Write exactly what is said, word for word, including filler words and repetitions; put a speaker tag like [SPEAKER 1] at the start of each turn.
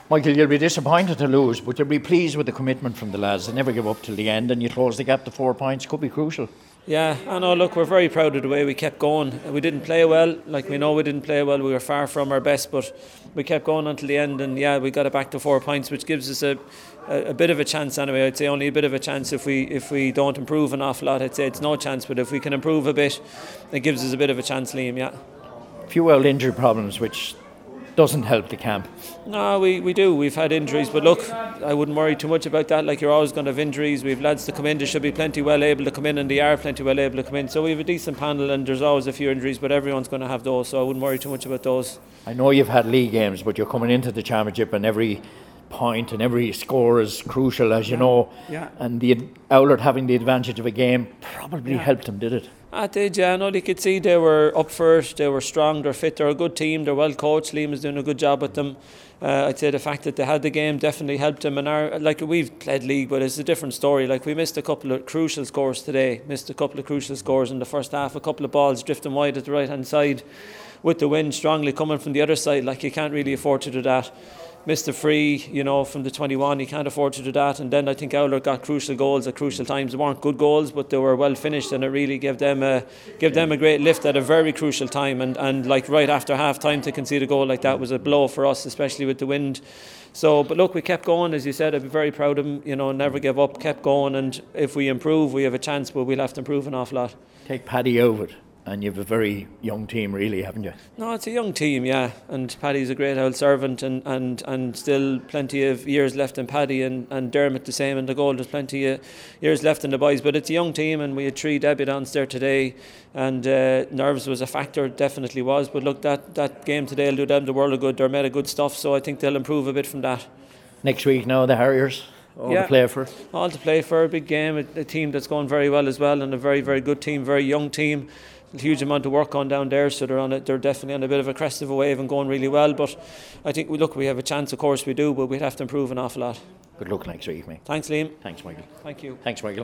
[SPEAKER 1] Michael, you'll be disappointed to lose, but you'll be pleased with the commitment from the lads. They never give up till the end, and you close the gap to four points. Could be crucial.
[SPEAKER 2] Yeah, I know. Look, we're very proud of the way we kept going. We didn't play well, like we know we didn't play well. We were far from our best, but we kept going until the end, and yeah, we got it back to four points, which gives us a, a, a bit of a chance anyway. I'd say only a bit of a chance. If we if we don't improve an awful lot, I'd say it's no chance. But if we can improve a bit, it gives us a bit of a chance, Liam. Yeah.
[SPEAKER 1] A few old injury problems, which doesn't help the camp.
[SPEAKER 2] No, we, we do. We've had injuries, but look, I wouldn't worry too much about that. Like, you're always going to have injuries. We've lads to come in. There should be plenty well able to come in, and they are plenty well able to come in. So we have a decent panel, and there's always a few injuries, but everyone's going to have those. So I wouldn't worry too much about those.
[SPEAKER 1] I know you've had league games, but you're coming into the championship, and every point and every score is crucial, as you
[SPEAKER 2] yeah.
[SPEAKER 1] know.
[SPEAKER 2] Yeah.
[SPEAKER 1] And the Oulart having the advantage of a game probably
[SPEAKER 2] yeah.
[SPEAKER 1] helped them, did it?
[SPEAKER 2] I did, yeah. No, you could see they were up first, they were strong, they're fit, they're a good team, they're well coached. Liam is doing a good job with them. Uh, I'd say the fact that they had the game definitely helped them. And our, like, we've played league, but it's a different story. Like, we missed a couple of crucial scores today, missed a couple of crucial scores in the first half, a couple of balls drifting wide at the right hand side with the wind strongly coming from the other side. Like, you can't really afford to do that. Missed a free, you know, from the twenty-one. You can't afford to do that. And then I think Oulart got crucial goals at crucial times. They weren't good goals, but they were well finished, and it really gave them a gave them a great lift at a very crucial time. And and like right after half time to concede a goal like that was a blow for us, especially with the wind. So, but look, we kept going, as you said. I'd be very proud of them. You know, never give up, kept going, and if we improve, we have a chance, but we'll have to improve an awful lot.
[SPEAKER 1] Take Paddy over it. And you have a very young team, really, haven't you?
[SPEAKER 2] No, it's a young team, yeah. And Paddy's a great old servant, and, and, and still plenty of years left in Paddy, and, and Dermot the same in the goal. There's plenty of years left in the boys, but it's a young team, and we had three debutants there today, and uh, nerves was a factor, definitely was. But look, that, that game today will do them the world of good. They're made of good stuff, so I think they'll improve a bit from that.
[SPEAKER 1] Next week now, the Harriers. All
[SPEAKER 2] yeah,
[SPEAKER 1] to play for.
[SPEAKER 2] All to play for, a big game, a, a team that's going very well as well, and a very, very good team, very young team. A huge amount of work on down there, so they're on it. They're definitely on a bit of a crest of a wave and going really well. But I think we look, we have a chance, of course we do, but we'd have to improve an awful lot.
[SPEAKER 1] Good luck next week, mate.
[SPEAKER 2] Thanks, Liam.
[SPEAKER 1] Thanks, Michael.
[SPEAKER 2] Thank you.
[SPEAKER 1] Thanks, Michael.